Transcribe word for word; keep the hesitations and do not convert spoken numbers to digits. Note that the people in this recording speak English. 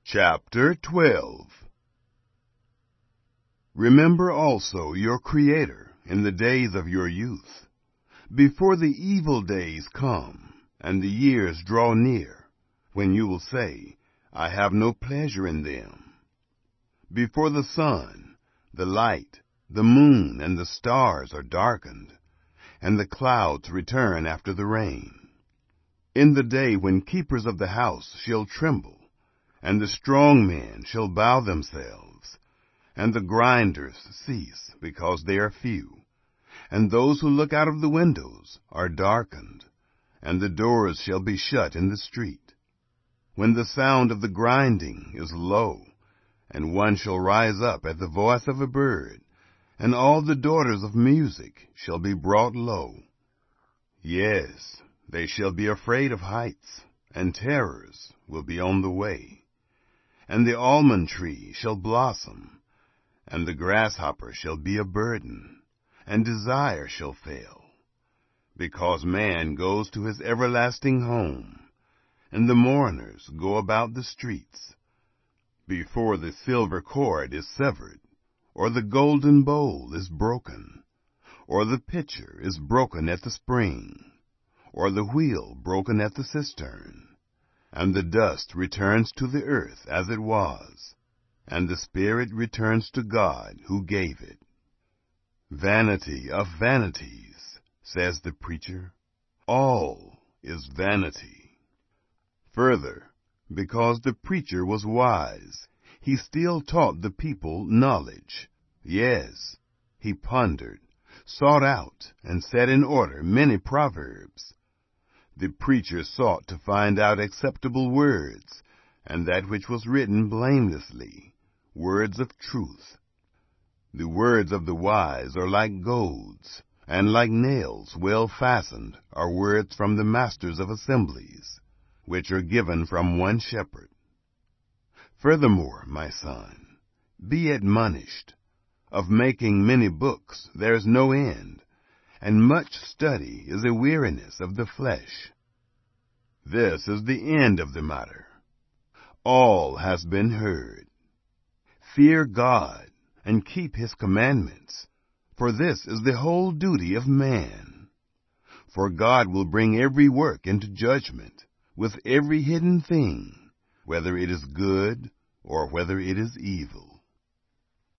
Chapter twelve. Remember also your Creator in the days of your youth, before the evil days come, and the years draw near, when you will say, I have no pleasure in them. Before the sun, the light, the moon, and the stars are darkened, and the clouds return after the rain. In the day when keepers of the house shall tremble, and the strong men shall bow themselves, and the grinders cease, because they are few, and those who look out of the windows are darkened, and the doors shall be shut in the street. When the sound of the grinding is low, and one shall rise up at the voice of a bird, and all the daughters of music shall be brought low. Yes, they shall be afraid of heights, and terrors will be on the way. And the almond tree shall blossom, and the grasshopper shall be a burden, and desire shall fail, because man goes to his everlasting home, and the mourners go about the streets, before the silver cord is severed, or the golden bowl is broken, or the pitcher is broken at the spring, or the wheel broken at the cistern. And the dust returns to the earth as it was, and the spirit returns to God who gave it. Vanity of vanities, says the preacher. All is vanity. Further, because the preacher was wise, he still taught the people knowledge. Yes, he pondered, sought out, and set in order many proverbs. The preacher sought to find out acceptable words, and that which was written blamelessly, words of truth. The words of the wise are like goads, and like nails well fastened are words from the masters of assemblies, which are given from one shepherd. Furthermore, my son, be admonished. Of making many books there is no end, and much study is a weariness of the flesh. This is the end of the matter. All has been heard. Fear God, and keep his commandments, for this is the whole duty of man. For God will bring every work into judgment, with every hidden thing, whether it is good or whether it is evil.